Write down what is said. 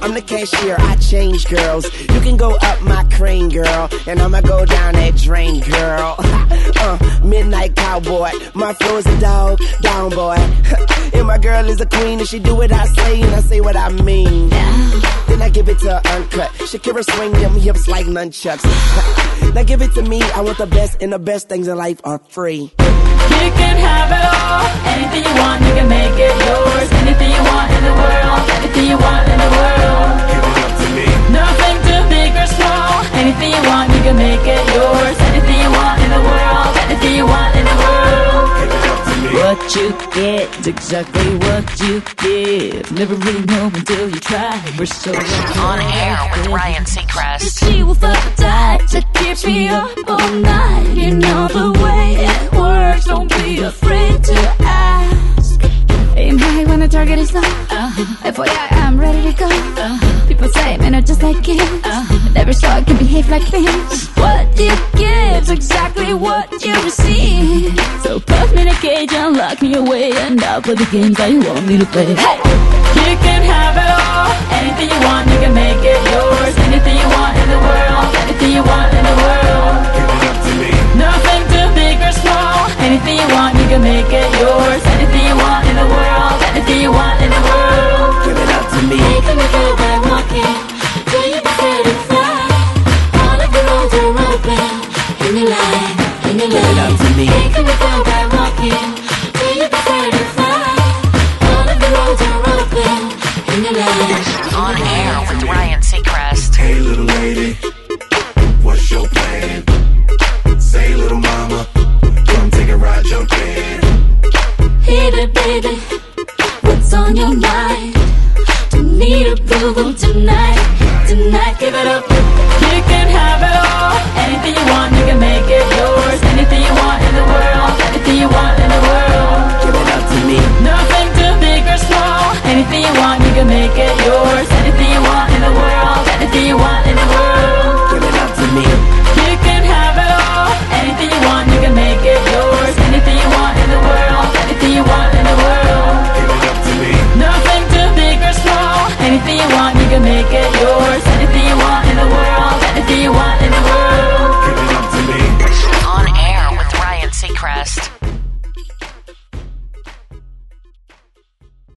I'm the cashier, I change girls. You can go up my crane, girl, and I'ma go down that drain, girl. Midnight cowboy, my flow is a dog, down boy. And my girl is a queen, and she do what I say, and I say what I mean. Then I give it to her uncut. Shakira swing them hips like nunchucks. Now give it to me, I want the best, and the best things in life are free. You can have it all, anything you want, you can make it yours. Anything you want in the world, anything you want in the world. Give it up to me. Nothing too big or small. Anything you want, you can make it yours. Anything you want in the world, anything you want in the world. Give it up to me. What you get is exactly what you give. Never really know until you try. We're so On air with Ryan Seacrest. she will fuck die to keep me up all night. You know the way it works. Don't be afraid to ask. Aim high when the target is low. FYI, I'm ready to go. People say men are just like kids. Never saw I can behave like this. What you give's exactly what you receive. So put me in a cage and lock me away, and I'll play the games that you want me to play. Hey! You can have it all. Anything you want, you can make it yours. Anything you want in the world, anything you want in the world. Give it up to me. Nothing too big or small. Anything you want, you can make it yours. Anything you want in the world, anything you want in the world. Give it up to me. Hey, come and go by walking. Do you prefer to fly? All of the roads are open in your life, in your life. Give it up to me. Hey, come and go by walking. Do you prefer to fly? All of the roads are open in your life. On air with Ryan Seacrest. Hey, little lady, what's your plan? Say, little mama, come take a ride, jump in. Hit it, baby. What's on your mind? Don't need approval tonight. Tonight, give it up. You can have it all. Anything you want, you can make it yours. Anything you want in the world, anything you want in the world.